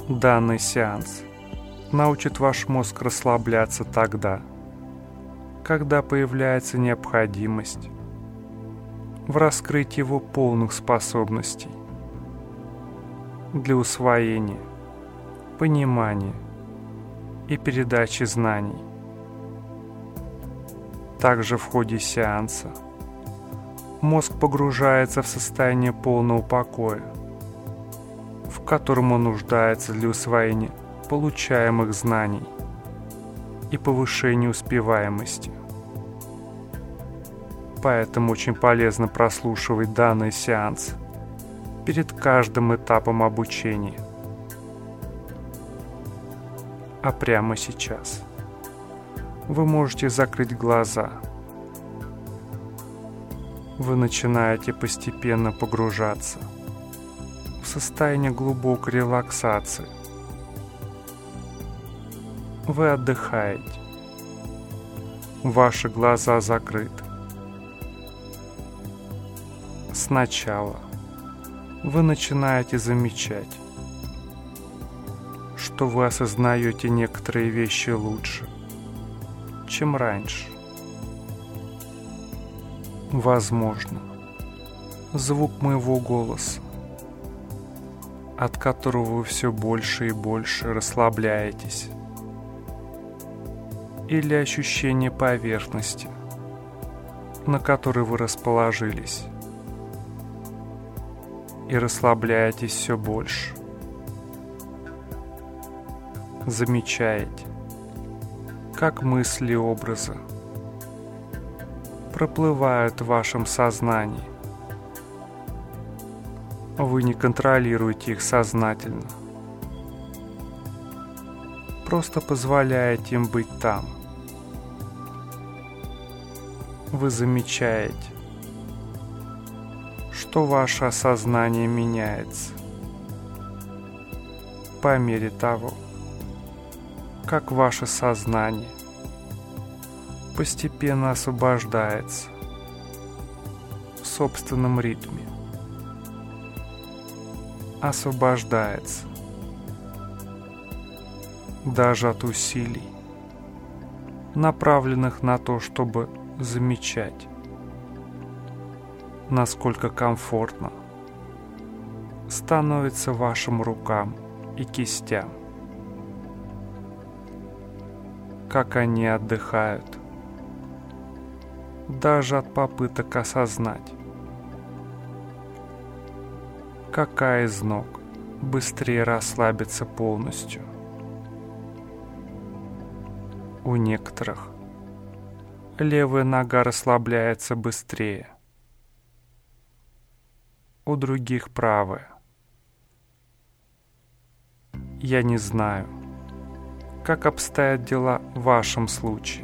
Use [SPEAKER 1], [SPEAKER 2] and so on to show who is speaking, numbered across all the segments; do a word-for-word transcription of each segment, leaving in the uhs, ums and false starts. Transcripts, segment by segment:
[SPEAKER 1] Данный сеанс научит ваш мозг расслабляться тогда, когда появляется необходимость в раскрытии его полных способностей для усвоения, понимания и передачи знаний. Также в ходе сеанса мозг погружается в состояние полного покоя, в котором он нуждается для усвоения получаемых знаний и повышения успеваемости. Поэтому очень полезно прослушивать данный сеанс перед каждым этапом обучения. А прямо сейчас вы можете закрыть глаза. Вы начинаете постепенно погружаться в состояние глубокой релаксации. Вы отдыхаете. Ваши глаза закрыты. Сначала вы начинаете замечать, что вы осознаете некоторые вещи лучше, чем раньше. Возможно, звук моего голоса, от которого вы все больше и больше расслабляетесь, или ощущение поверхности, на которой вы расположились, и расслабляетесь все больше. Замечаете, как мысли и образы проплывают в вашем сознании. Вы не контролируете их сознательно. Просто позволяете им быть там. Вы замечаете, что ваше осознание меняется по мере того, как ваше сознание постепенно освобождается в собственном ритме. Освобождается даже от усилий, направленных на то, чтобы замечать, насколько комфортно становится вашим рукам и кистям, как они отдыхают даже от попыток осознать, какая из ног быстрее расслабится полностью. У некоторых левая нога расслабляется быстрее, у других правая. Я не знаю, как обстоят дела в вашем случае,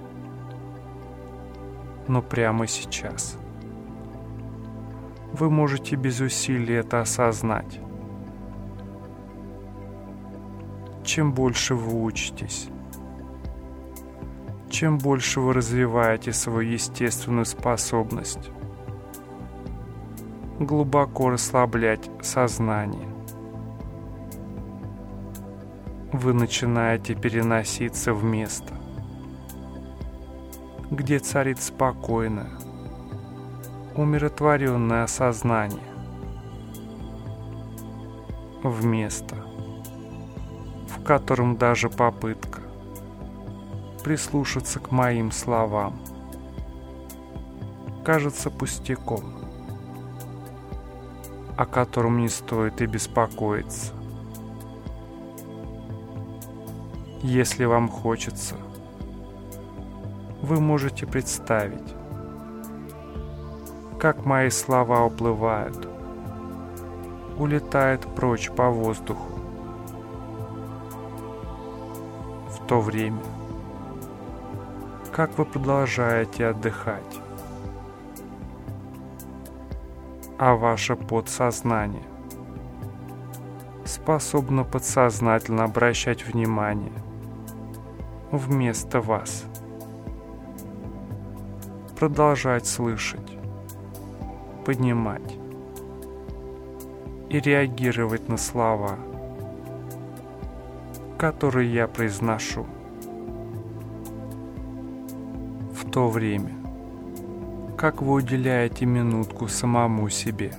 [SPEAKER 1] но прямо сейчас вы можете без усилий это осознать. Чем больше вы учитесь, чем больше вы развиваете свою естественную способность глубоко расслаблять сознание, вы начинаете переноситься в место, где царит спокойное, умиротворенное сознание, в место, в котором даже попытка прислушаться к моим словам кажется пустяком, о котором не стоит и беспокоиться. Если вам хочется, вы можете представить, как мои слова уплывают, улетают прочь по воздуху, в то время, как вы продолжаете отдыхать, а ваше подсознание способно подсознательно обращать внимание вместо вас, продолжать слышать, понимать и реагировать на слова, которые я произношу. В то время, как вы уделяете минутку самому себе,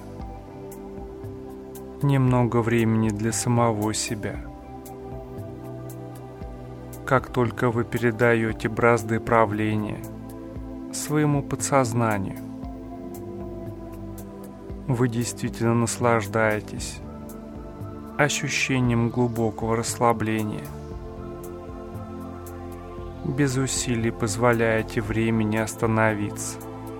[SPEAKER 1] немного времени для самого себя, как только вы передаете бразды правления своему подсознанию, вы действительно наслаждаетесь ощущением глубокого расслабления. Без усилий позволяете времени остановиться.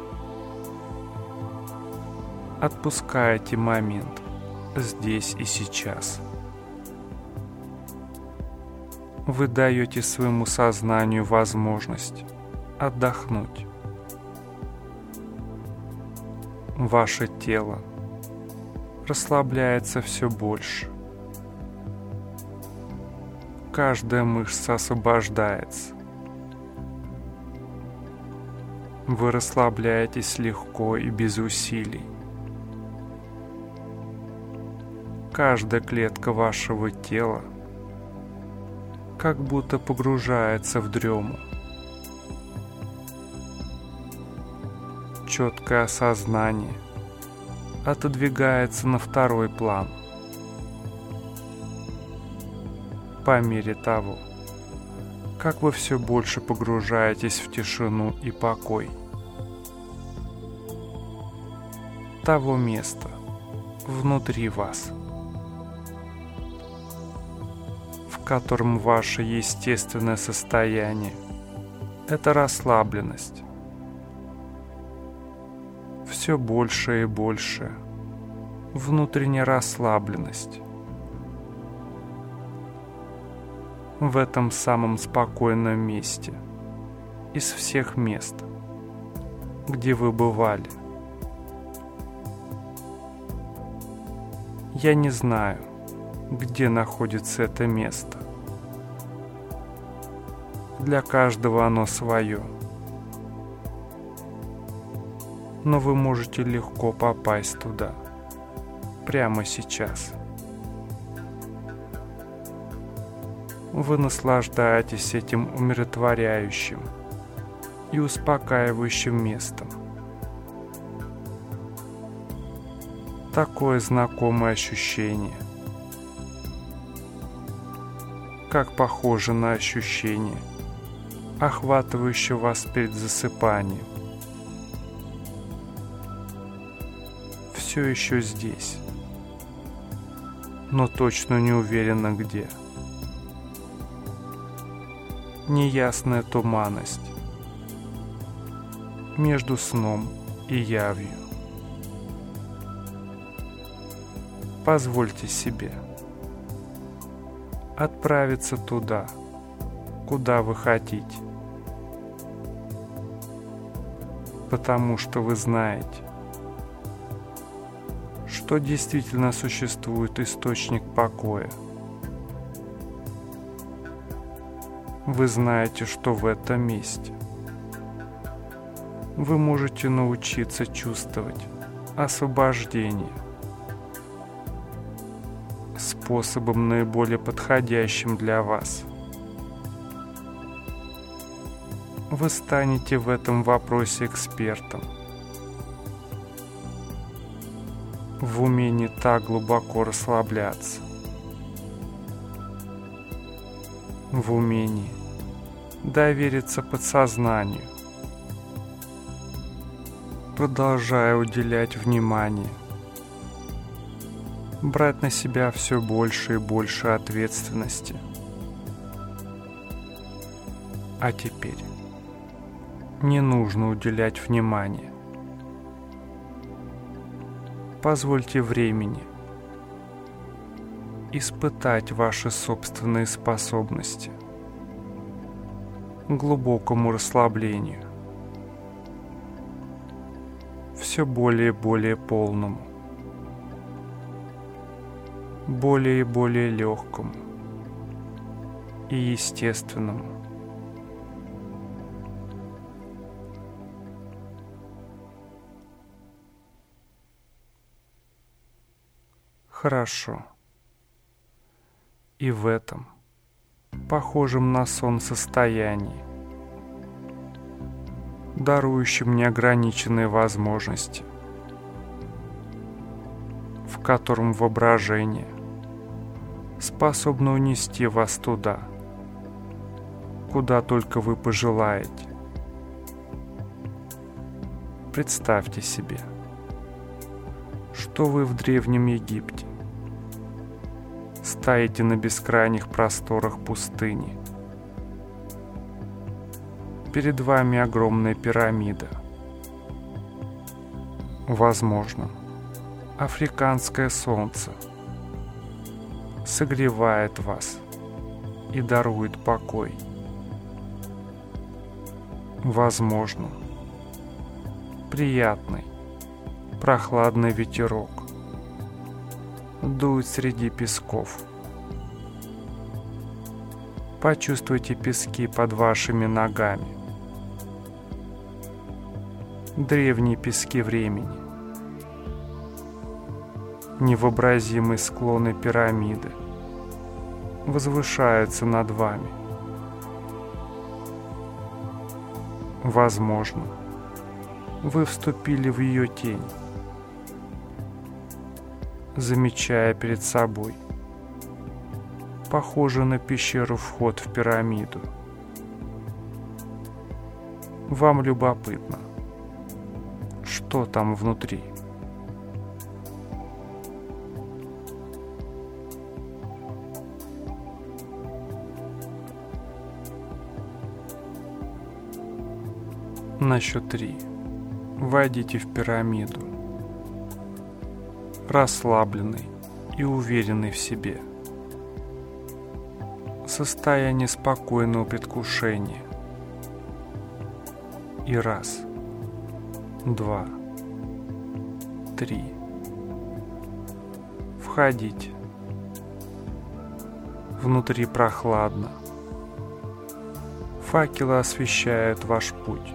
[SPEAKER 1] Отпускаете момент здесь и сейчас. Вы даете своему сознанию возможность отдохнуть. Ваше тело расслабляется все больше. Каждая мышца освобождается. Вы расслабляетесь легко и без усилий. Каждая клетка вашего тела как будто погружается в дрему. Четкое осознание отодвигается на второй план. По мере того, как вы все больше погружаетесь в тишину и покой того места внутри вас, в котором ваше естественное состояние — это расслабленность. Все больше и больше внутренняя расслабленность. В этом самом спокойном месте из всех мест, где вы бывали. Я не знаю, где находится это место. Для каждого оно свое. Но вы можете легко попасть туда, прямо сейчас. Вы наслаждаетесь этим умиротворяющим и успокаивающим местом. Такое знакомое ощущение, как похоже на ощущение, охватывающее вас перед засыпанием. Все еще здесь, но точно не уверена где. Неясная туманность между сном и явью. Позвольте себе отправиться туда, куда вы хотите, потому что вы знаете, что действительно существует источник покоя. Вы знаете, что в этом месте вы можете научиться чувствовать освобождение способом наиболее подходящим для вас. Вы станете в этом вопросе экспертом. В умении так глубоко расслабляться. В умении довериться подсознанию, продолжая уделять внимание, брать на себя все больше и больше ответственности. А теперь не нужно уделять внимание. Позвольте времени испытать ваши собственные способности к глубокому расслаблению, все более и более полному, более и более легкому и естественному. Хорошо. И в этом похожем на сон состоянии, дарующем неограниченные возможности, в котором воображение способно унести вас туда, куда только вы пожелаете. Представьте себе, что вы в Древнем Египте, стоите на бескрайних просторах пустыни. Перед вами огромная пирамида. Возможно, африканское солнце согревает вас и дарует покой. Возможно, приятный, прохладный ветерок дует среди песков. Почувствуйте пески под вашими ногами. Древние пески времени. Невообразимые склоны пирамиды возвышаются над вами. Возможно, вы вступили в ее тень, замечая перед собой похожий на пещеру вход в пирамиду. Вам любопытно, что там внутри. На счет три войдите в пирамиду, расслабленный и уверенный в себе. Состояние спокойного предвкушения. И раз, два, три. Входите. Внутри прохладно. Факелы освещают ваш путь.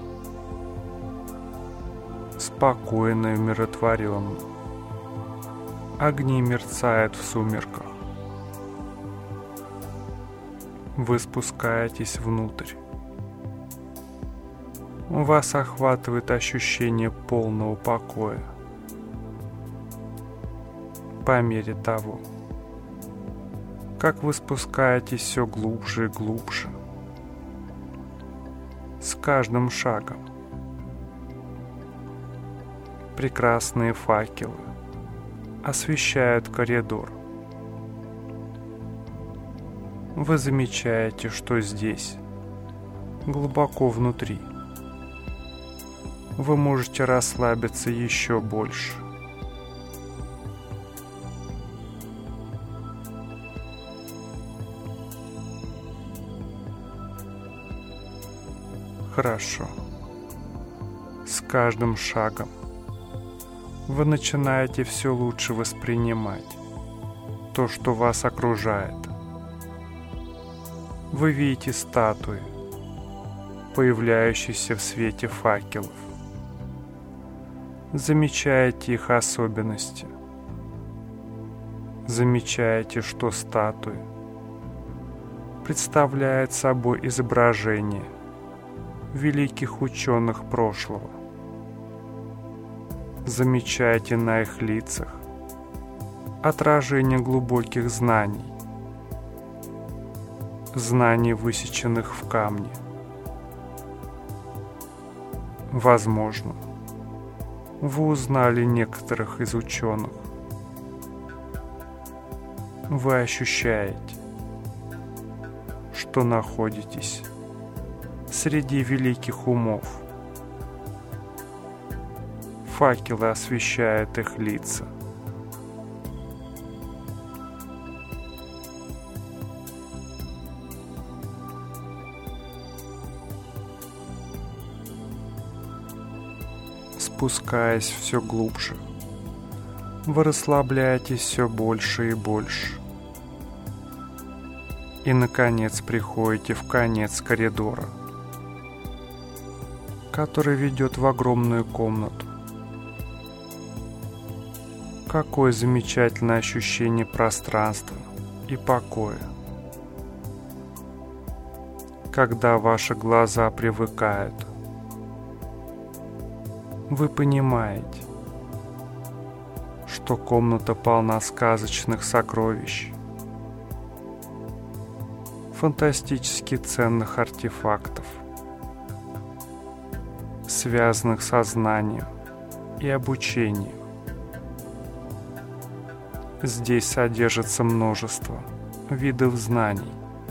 [SPEAKER 1] Спокойно и умиротворенно. Огни мерцают в сумерках. Вы спускаетесь внутрь. Вас охватывает ощущение полного покоя. По мере того, как вы спускаетесь все глубже и глубже, с каждым шагом прекрасные факелы освещают коридор. Вы замечаете, что здесь, глубоко внутри, вы можете расслабиться еще больше. Хорошо. С каждым шагом вы начинаете все лучше воспринимать то, что вас окружает. Вы видите статуи, появляющиеся в свете факелов. Замечаете их особенности. Замечаете, что статуи представляют собой изображение великих ученых прошлого. Замечаете на их лицах отражение глубоких знаний, знаний, высеченных в камне. Возможно, вы узнали некоторых из ученых. Вы ощущаете, что находитесь среди великих умов. Факелы освещают их лица. Спускаясь все глубже, вы расслабляетесь все больше и больше. И, наконец, приходите в конец коридора, который ведет в огромную комнату. Какое замечательное ощущение пространства и покоя. когда ваши глаза привыкают. Вы понимаете, что комната полна сказочных сокровищ, фантастически ценных артефактов, связанных со знанием и обучением. Здесь содержится множество видов знаний.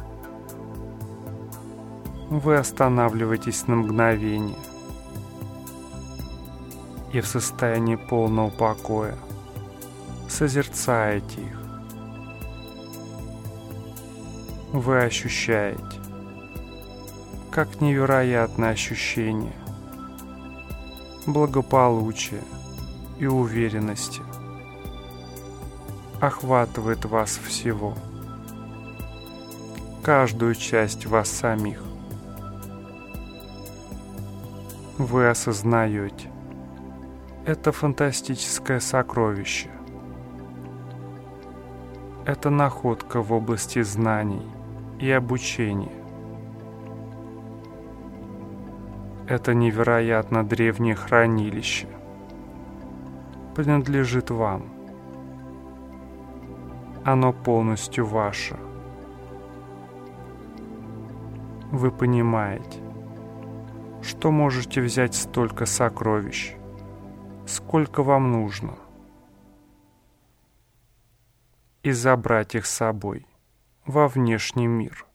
[SPEAKER 1] Вы останавливаетесь на мгновение и в состоянии полного покоя созерцаете их. Вы ощущаете, как невероятное ощущение благополучия и уверенности охватывает вас всего, каждую часть вас самих. Вы осознаете это фантастическое сокровище. Это находка в области знаний и обучения. Это невероятно древнее хранилище принадлежит вам. Оно полностью ваше. Вы понимаете, что можете взять столько сокровищ, сколько вам нужно, и забрать их с собой во внешний мир.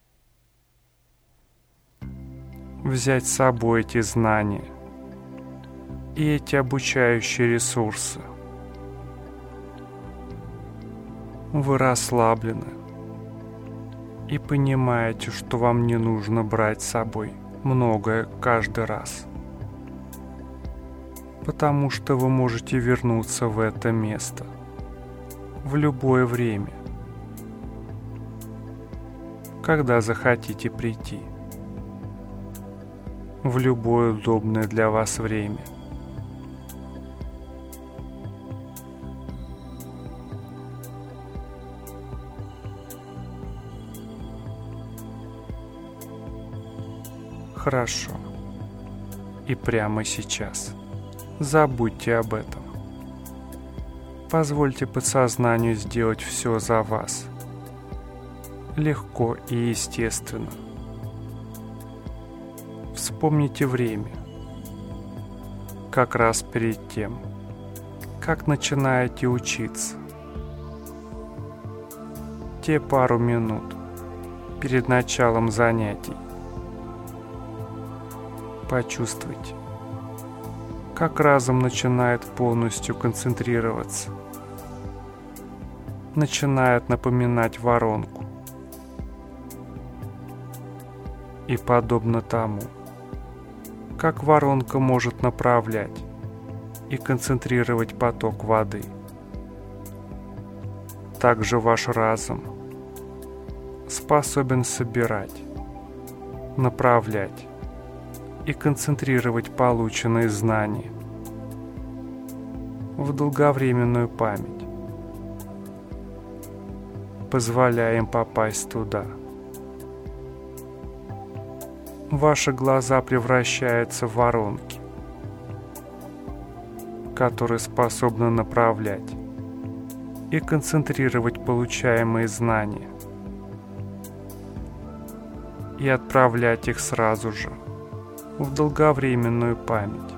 [SPEAKER 1] Взять с собой эти знания и эти обучающие ресурсы. Вы расслаблены и понимаете, что вам не нужно брать с собой многое каждый раз, потому что вы можете вернуться в это место в любое время, когда захотите прийти, в любое удобное для вас время. Хорошо. И прямо сейчас забудьте об этом. Позвольте подсознанию сделать все за вас. Легко и естественно. Вспомните время. Как раз перед тем, как начинаете учиться. Те пару минут перед началом занятий. Почувствуйте, как разум начинает полностью концентрироваться, начинает напоминать воронку. И подобно тому, как воронка может направлять и концентрировать поток воды, также ваш разум способен собирать, направлять и концентрировать полученные знания в долговременную память, позволяя им попасть туда. Ваши глаза превращаются в воронки, которые способны направлять и концентрировать получаемые знания и отправлять их сразу же в долговременную память.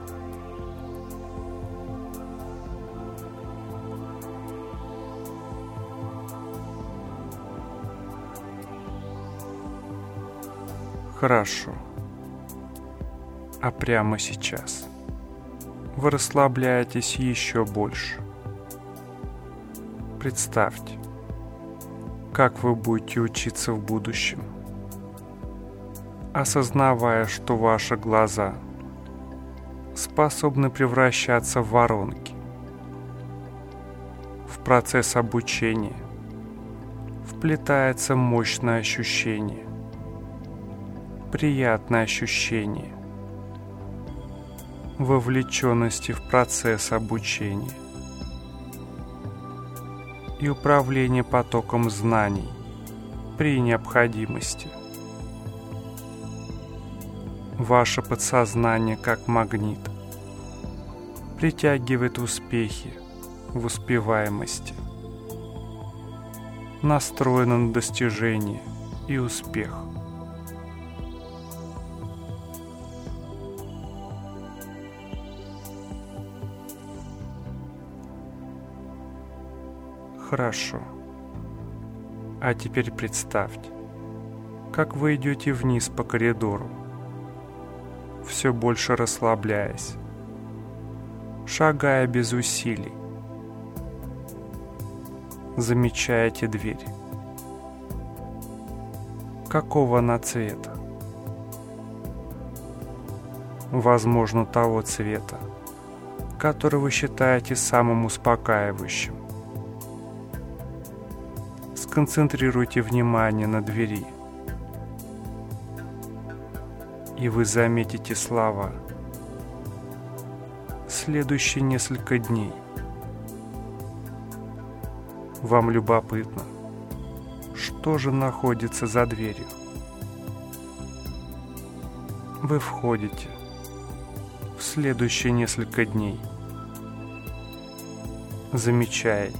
[SPEAKER 1] Хорошо. А прямо сейчас вы расслабляетесь еще больше. Представьте, как вы будете учиться в будущем, осознавая, что ваши глаза способны превращаться в воронки. В процесс обучения вплетается мощное ощущение, приятное ощущение вовлеченности в процесс обучения и управления потоком знаний при необходимости. Ваше подсознание, как магнит, притягивает успехи в успеваемости, настроено на достижение и успех. Хорошо. А теперь представьте, как вы идете вниз по коридору, все больше расслабляясь, шагая без усилий. Замечаете дверь. Какого она цвета? Возможно, того цвета, который вы считаете самым успокаивающим. Сконцентрируйте внимание на двери, и вы заметите слова «следующие несколько дней». Вам любопытно, что же находится за дверью. Вы входите в следующие несколько дней. Замечаете,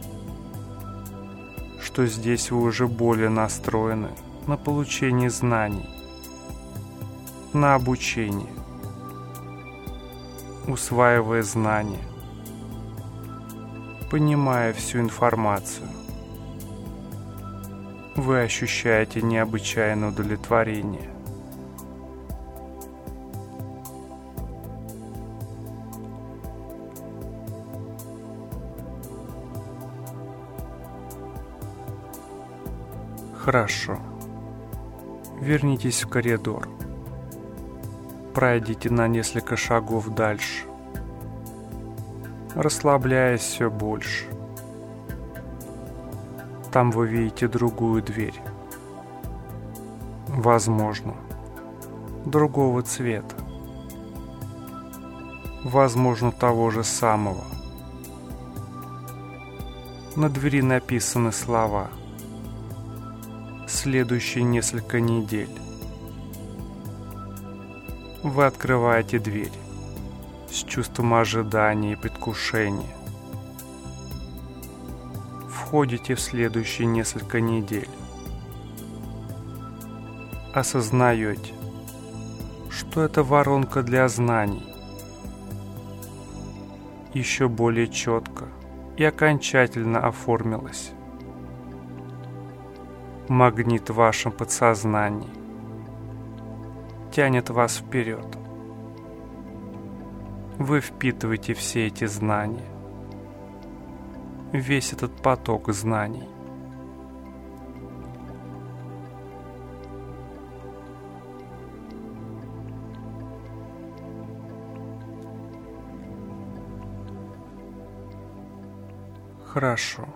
[SPEAKER 1] что здесь вы уже более настроены на получение знаний, на обучение, усваивая знания, понимая всю информацию. Вы ощущаете необычайное удовлетворение. Хорошо. Вернитесь в коридор. Пройдите на несколько шагов дальше, расслабляясь все больше. Там вы видите другую дверь. Возможно, другого цвета. Возможно, того же самого. На двери написаны слова «Следующие несколько недель». Вы открываете дверь с чувством ожидания и предвкушения. Входите в следующие несколько недель. Осознаете, что это воронка для знаний. Еще более четко и окончательно оформилась. Магнит в вашем подсознании тянет вас вперед. Вы впитываете все эти знания, весь этот поток знаний. Хорошо.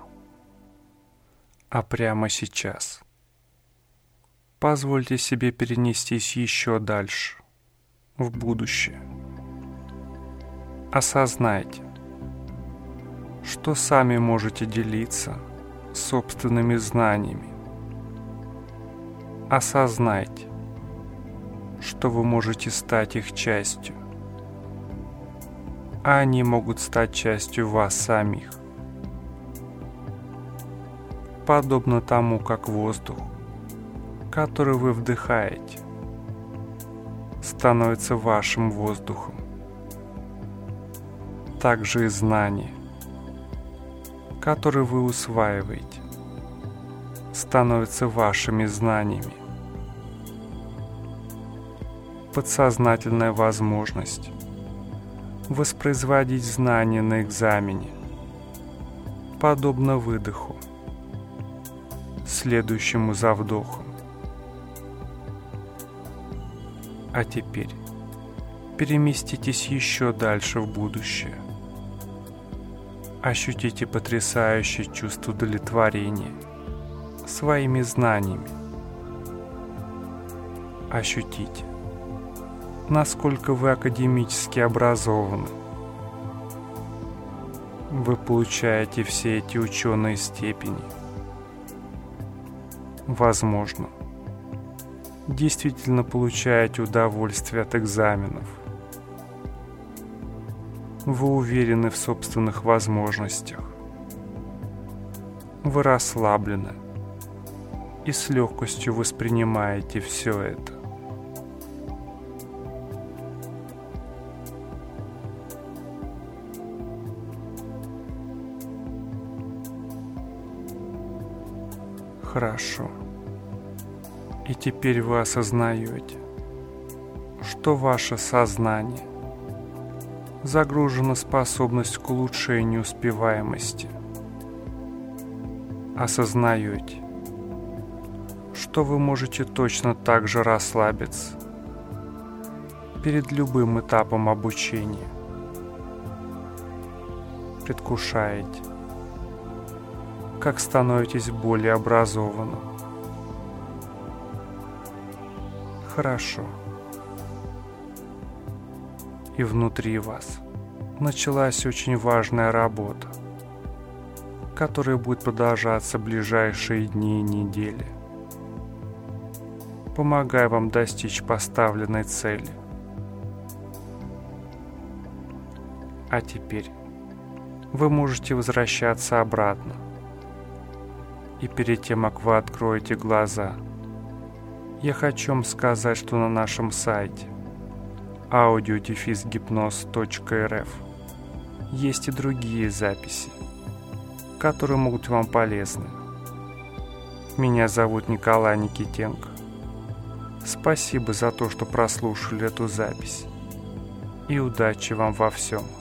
[SPEAKER 1] А прямо сейчас позвольте себе перенестись еще дальше, в будущее. Осознайте, что сами можете делиться собственными знаниями. Осознайте, что вы можете стать их частью, а они могут стать частью вас самих. Подобно тому, как воздух, который вы вдыхаете, становится вашим воздухом. Так же и знания, которые вы усваиваете, становятся вашими знаниями. Подсознательная возможность воспроизводить знания на экзамене, подобно выдоху, следующему за вдохом. А теперь переместитесь еще дальше в будущее. Ощутите потрясающее чувство удовлетворения своими знаниями. Ощутите, насколько вы академически образованы. Вы получаете все эти ученые степени. Возможно, действительно получаете удовольствие от экзаменов. Вы уверены в собственных возможностях. Вы расслаблены и с легкостью воспринимаете все это. Хорошо. И теперь вы осознаете, что ваше сознание загружено способность к улучшению успеваемости. Осознаете, что вы можете точно так же расслабиться перед любым этапом обучения. Предвкушаете, как становитесь более образованным. Хорошо. И внутри вас началась очень важная работа, которая будет продолжаться ближайшие дни и недели, помогая вам достичь поставленной цели. А теперь вы можете возвращаться обратно. И перед тем, как вы откроете глаза, я хочу вам сказать, что на нашем сайте аудио дефис гипноз точка эр эф есть и другие записи, которые могут вам полезны. Меня зовут Николай Никитенко. Спасибо за то, что прослушали эту запись. И удачи вам во всем.